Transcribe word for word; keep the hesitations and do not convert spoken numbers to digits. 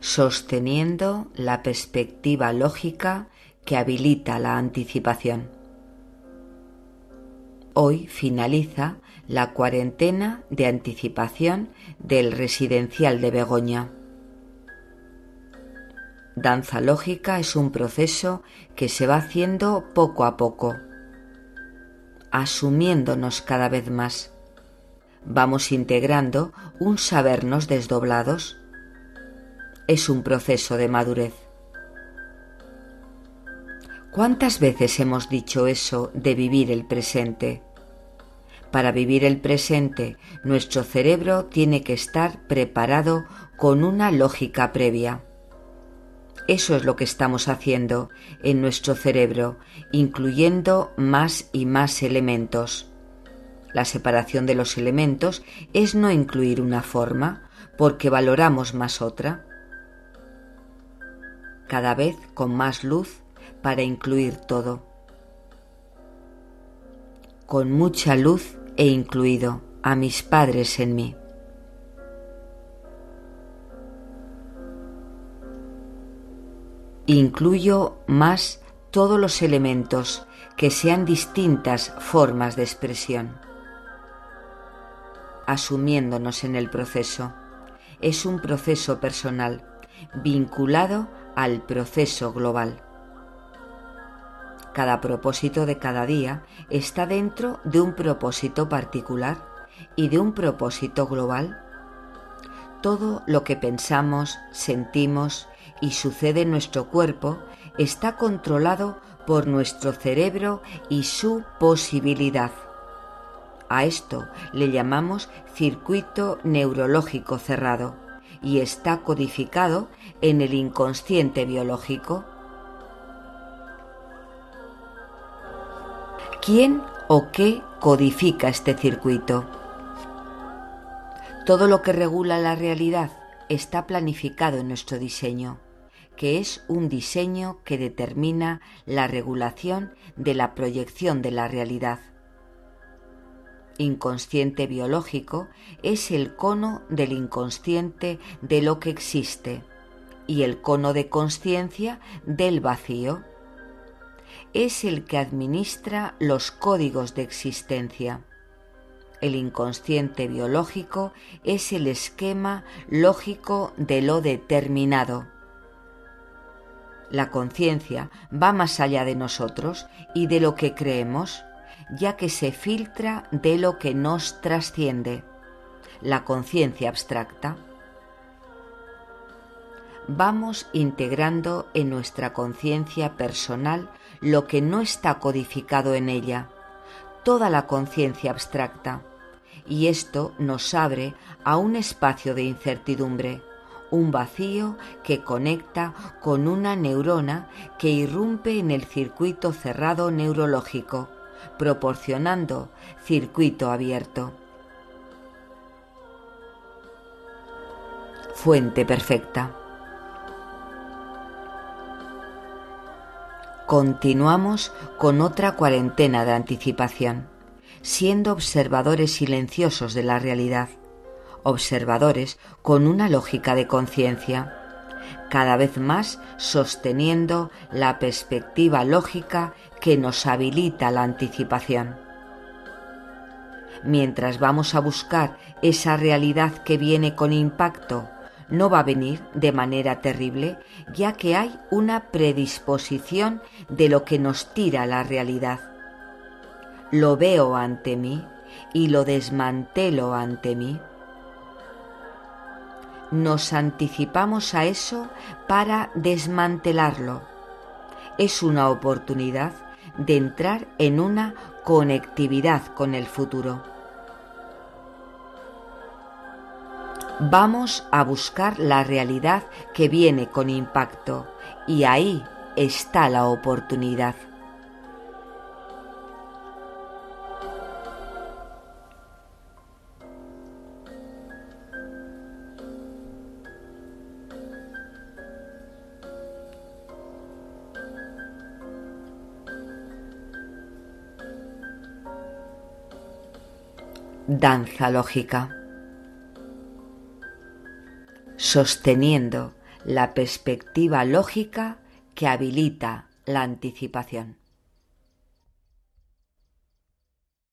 sosteniendo la perspectiva lógica que habilita la anticipación. Hoy finaliza la cuarentena de anticipación del residencial de Begoña. Danza lógica es un proceso que se va haciendo poco a poco, asumiéndonos cada vez más. Vamos integrando un sabernos desdoblados. Es un proceso de madurez. ¿Cuántas veces hemos dicho eso de vivir el presente? Para vivir el presente, nuestro cerebro tiene que estar preparado con una lógica previa. Eso es lo que estamos haciendo en nuestro cerebro, incluyendo más y más elementos. La separación de los elementos es no incluir una forma, porque valoramos más otra. Cada vez con más luz para incluir todo. Con mucha luz he incluido a mis padres en mí. Incluyo más todos los elementos que sean distintas formas de expresión. Asumiéndonos en el proceso. Es un proceso personal, vinculado al proceso global. Cada propósito de cada día está dentro de un propósito particular y de un propósito global. Todo lo que pensamos, sentimos y sucede en nuestro cuerpo está controlado por nuestro cerebro y su posibilidad. A esto le llamamos circuito neurológico cerrado y está codificado en el inconsciente biológico. ¿Quién o qué codifica este circuito? Todo lo que regula la realidad está planificado en nuestro diseño, que es un diseño que determina la regulación de la proyección de la realidad. Inconsciente biológico es el cono del inconsciente de lo que existe y el cono de consciencia del vacío. Es el que administra los códigos de existencia. El inconsciente biológico es el esquema lógico de lo determinado. La conciencia va más allá de nosotros y de lo que creemos, ya que se filtra de lo que nos trasciende, la conciencia abstracta. Vamos integrando en nuestra conciencia personal lo que no está codificado en ella, toda la conciencia abstracta, y esto nos abre a un espacio de incertidumbre, un vacío que conecta con una neurona que irrumpe en el circuito cerrado neurológico, proporcionando circuito abierto. Fuente perfecta. Continuamos con otra cuarentena de anticipación, siendo observadores silenciosos de la realidad, observadores con una lógica de conciencia, cada vez más sosteniendo la perspectiva lógica que nos habilita la anticipación. Mientras vamos a buscar esa realidad que viene con impacto, no va a venir de manera terrible, ya que hay una predisposición de lo que nos tira la realidad. Lo veo ante mí y lo desmantelo ante mí. Nos anticipamos a eso para desmantelarlo. Es una oportunidad de entrar en una conectividad con el futuro. Vamos a buscar la realidad que viene con impacto y ahí está la oportunidad. Danza lógica. Sosteniendo la perspectiva lógica que habilita la anticipación.